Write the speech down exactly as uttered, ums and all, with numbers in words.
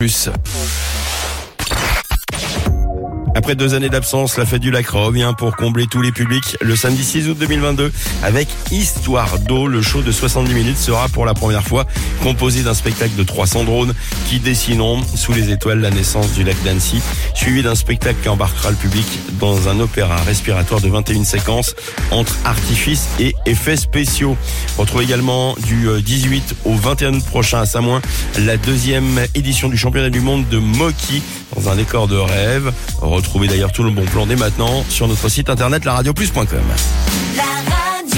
Plus. Après deux années d'absence, la fête du lac revient pour combler tous les publics le samedi six août deux mille vingt-deux avec Histoire d'eau. Le show de soixante-dix minutes sera pour la première fois composé d'un spectacle de trois cents drones qui dessineront sous les étoiles la naissance du lac d'Annecy, suivi d'un spectacle qui embarquera le public dans un opéra respiratoire de vingt et une séquences entre artifices et effets spéciaux. Retrouvez également du dix-huit au vingt et un août prochain à Samoin la deuxième édition du championnat du monde de Moki dans un décor de rêve. Retrouvez d'ailleurs tout le bon plan dès maintenant sur notre site internet la radio plus point com.